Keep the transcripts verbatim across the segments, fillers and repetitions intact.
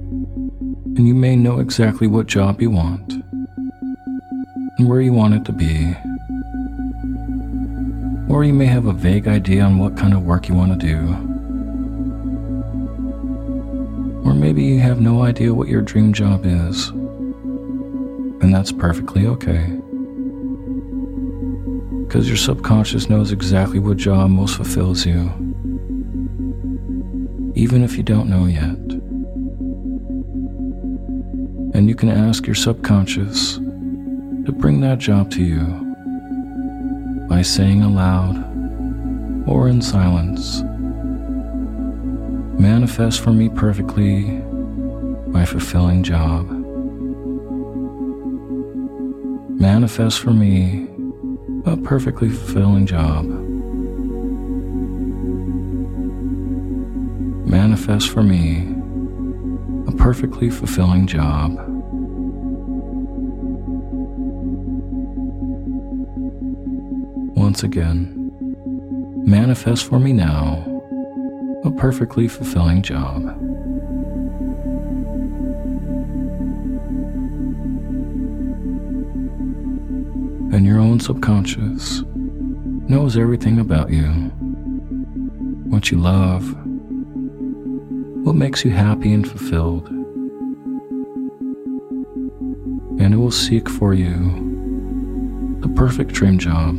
and you may know exactly what job you want and where you want it to be. Or you may have a vague idea on what kind of work you want to do. Or maybe you have no idea what your dream job is, and that's perfectly okay. Because your subconscious knows exactly what job most fulfills you, even if you don't know yet. And you can ask your subconscious to bring that job to you by saying aloud or in silence, "Manifest for me perfectly my fulfilling job. Manifest for me a perfectly fulfilling job. Manifest for me a perfectly fulfilling job." Once again, manifest for me now a perfectly fulfilling job. And your own subconscious knows everything about you, what you love, what makes you happy and fulfilled, and it will seek for you the perfect dream job.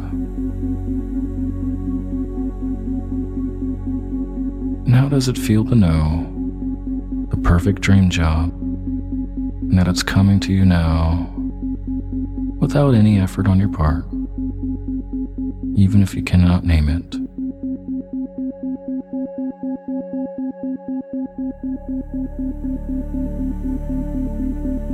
And how does it feel to know the perfect dream job and that it's coming to you now without any effort on your part, even if you cannot name it?